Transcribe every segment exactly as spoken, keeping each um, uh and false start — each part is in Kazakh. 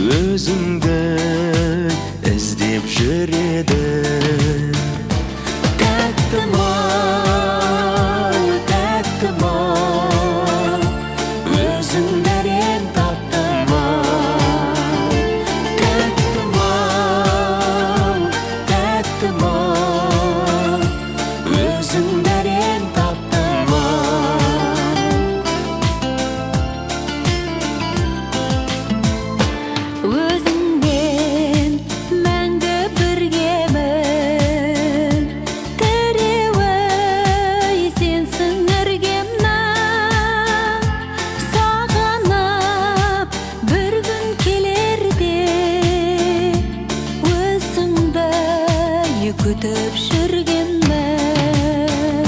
өзіңді іздеп жүреді. Тәттім-ау, тәттім-ау, өзіңдерен таптым-ау. Тәттім-ау, тәттім-ау, өзіңдерен таптым-ау. Өзіңмен мәңгі біргемін, тіреуі сенсің іргемнің. Сағынып бір күн келерде, өзіңді күтіп жүргенмін.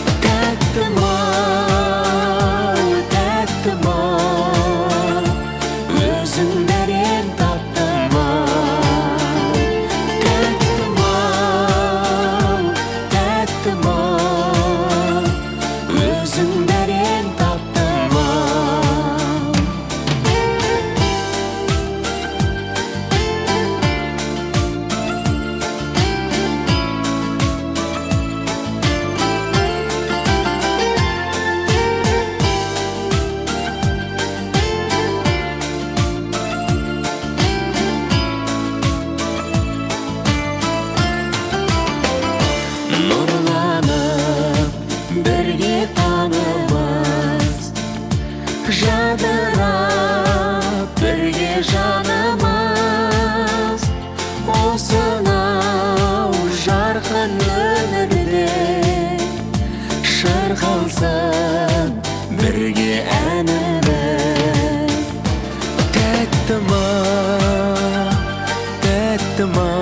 Тәттім-ау, тәттім-ау, өзіңдерен таптым-ау. Тәттім-ау, тәттім-ау, өзіңдерен таптым-ау. Нұрланып бірге таңымыз, жадырап бірге жанымыз. Осынау жарқын өмірде шырқалсын бірге әніміз. Тәттім-ау, тәттім-ау,